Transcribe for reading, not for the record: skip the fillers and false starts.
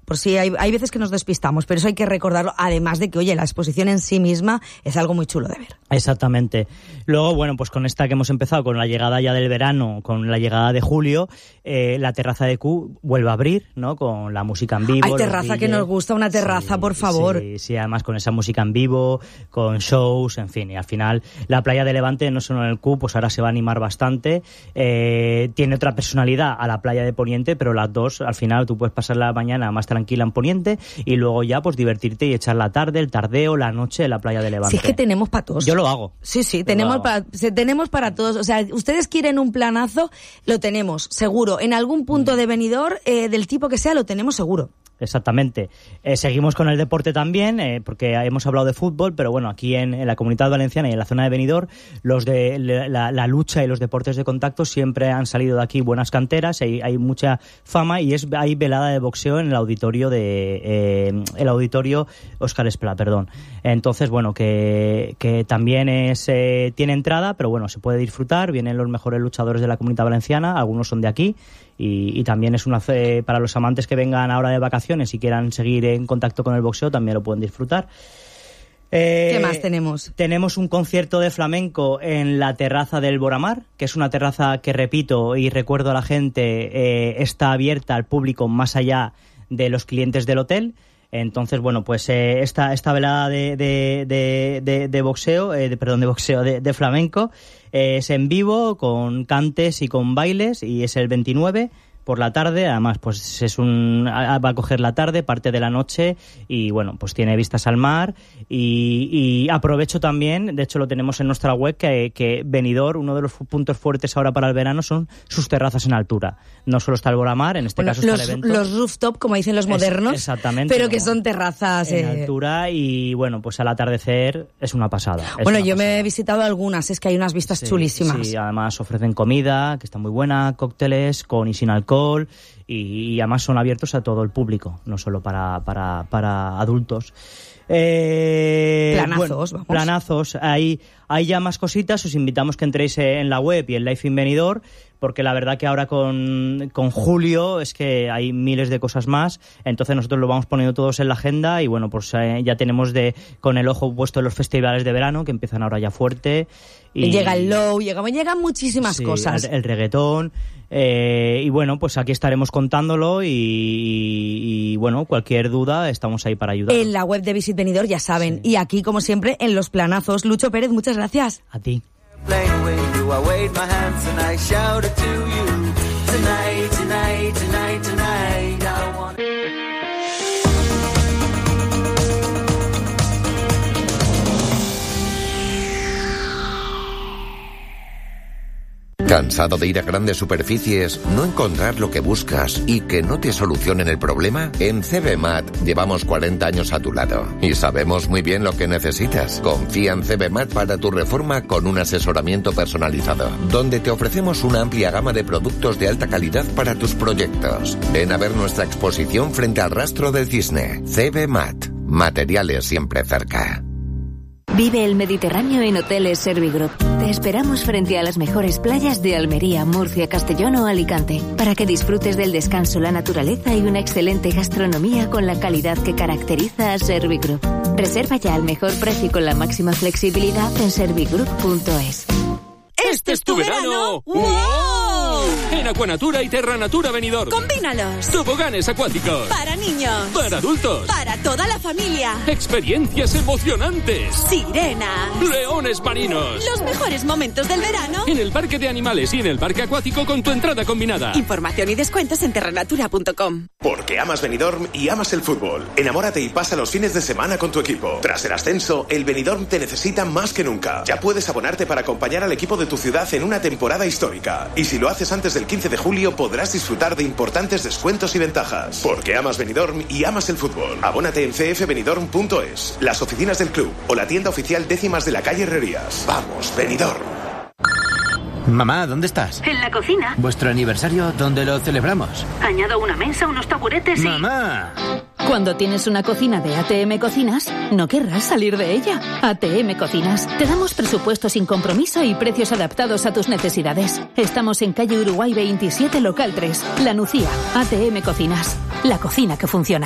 por si hay veces que nos despistamos, pero eso hay que recordarlo, además de que, oye, la exposición en sí misma es algo muy chulo de ver. Exactamente. Luego, bueno, pues con esta que hemos empezado, con la llegada ya del verano, con la llegada de julio, la terraza de Q vuelve a abrir, ¿no? Con la música en vivo. Hay terraza que nos gusta, una terraza, por favor. Sí, además con esa música en vivo, con shows, en fin, y al final la playa de Levante, no solo en el Q, pues ahora se va a animar bastante. Tiene otra personalidad a la playa de Poniente, pero las dos, al final tú puedes pasar la mañana más tranquila en Poniente y luego ya pues divertirte y echar la tarde, el tardeo, la noche en la playa de Levante. Si es que tenemos para todos. Yo lo hago. Sí, tenemos para todos. O sea, ustedes quieren un planazo, lo tenemos, seguro. En algún punto de Benidorm, del tipo que sea, lo tenemos seguro. Exactamente. Seguimos con el deporte también, porque hemos hablado de fútbol, pero bueno, aquí en la Comunidad Valenciana y en la zona de Benidorm, los de la lucha y los deportes de contacto siempre han salido de aquí buenas canteras, hay mucha fama y hay velada de boxeo en el auditorio el auditorio Óscar Esplá, perdón. Entonces, bueno, que también tiene entrada, pero bueno, se puede disfrutar, vienen los mejores luchadores de la Comunidad Valenciana, algunos son de aquí. Y también es para los amantes que vengan ahora de vacaciones y quieran seguir en contacto con el boxeo, también lo pueden disfrutar. ¿Qué más tenemos? Tenemos un concierto de flamenco en la terraza del Boramar, que es una terraza que, repito y recuerdo a la gente, está abierta al público más allá de los clientes del hotel. Entonces, bueno, pues esta velada de boxeo, de flamenco, es en vivo, con cantes y con bailes, y es el 29 por la tarde. Además, pues va a coger la tarde, parte de la noche, y bueno, pues tiene vistas al mar. Y aprovecho también, de hecho lo tenemos en nuestra web, que Benidorm, uno de los puntos fuertes ahora para el verano son sus terrazas en altura. No solo está el Boramar, en este caso está el evento. Los rooftop, como dicen los modernos, exactamente, pero que son terrazas en altura, y bueno, pues al atardecer es una pasada. Me he visitado algunas, es que hay unas vistas chulísimas. Sí, además ofrecen comida, que está muy buena, cócteles con y sin alcohol, y además son abiertos a todo el público, no solo para adultos. Planazos. Hay ya más cositas. Os invitamos que entréis en la web y en Life in Benidorm, porque la verdad que ahora con julio es que hay miles de cosas más. Entonces nosotros lo vamos poniendo todos en la agenda, y bueno, pues ya tenemos con el ojo puesto en los festivales de verano, que empiezan ahora ya fuerte. Y llega el low, llegan muchísimas cosas. El reggaetón. Y bueno, pues aquí estaremos contándolo, y bueno, cualquier duda estamos ahí para ayudar. En la web de Visit Benidorm, ya saben, y aquí como siempre en los planazos. Lucho Pérez, muchas gracias. A ti. ¿Cansado de ir a grandes superficies, no encontrar lo que buscas y que no te solucionen el problema? En CBMAT llevamos 40 años a tu lado y sabemos muy bien lo que necesitas. Confía en CBMAT para tu reforma con un asesoramiento personalizado, donde te ofrecemos una amplia gama de productos de alta calidad para tus proyectos. Ven a ver nuestra exposición frente al Rastro del Cisne. CBMAT. Materiales siempre cerca. Vive el Mediterráneo en Hoteles Servigroup. Te esperamos frente a las mejores playas de Almería, Murcia, Castellón o Alicante, para que disfrutes del descanso, la naturaleza y una excelente gastronomía con la calidad que caracteriza a Servigroup. Reserva ya al mejor precio y con la máxima flexibilidad en servigroup.es. ¡Este es tu verano! ¡Wow! En Aquanatura y Terranatura Benidorm. ¡Combínalos! Toboganes acuáticos. Para niños. Para adultos. Para toda la familia. Experiencias emocionantes. Sirenas. Leones marinos. Los mejores momentos del verano. En el parque de animales y en el parque acuático con tu entrada combinada. Información y descuentos en terranatura.com. Porque amas Benidorm y amas el fútbol. Enamórate y pasa los fines de semana con tu equipo. Tras el ascenso, el Benidorm te necesita más que nunca. Ya puedes abonarte para acompañar al equipo de tu ciudad en una temporada histórica. Y si lo haces antes del 15 de julio, podrás disfrutar de importantes descuentos y ventajas. Porque amas Benidorm y amas el fútbol. Abónate en cfbenidorm.es, las oficinas del club o la tienda oficial Décimas de la calle Herrerías. ¡Vamos, Benidorm! Mamá, ¿dónde estás? En la cocina. ¿Vuestro aniversario dónde lo celebramos? Añado una mesa, unos taburetes y... ¡Mamá! Cuando tienes una cocina de ATM Cocinas, no querrás salir de ella. ATM Cocinas. Te damos presupuesto sin compromiso y precios adaptados a tus necesidades. Estamos en calle Uruguay 27, local 3, La Nucía. ATM Cocinas. La cocina que funciona.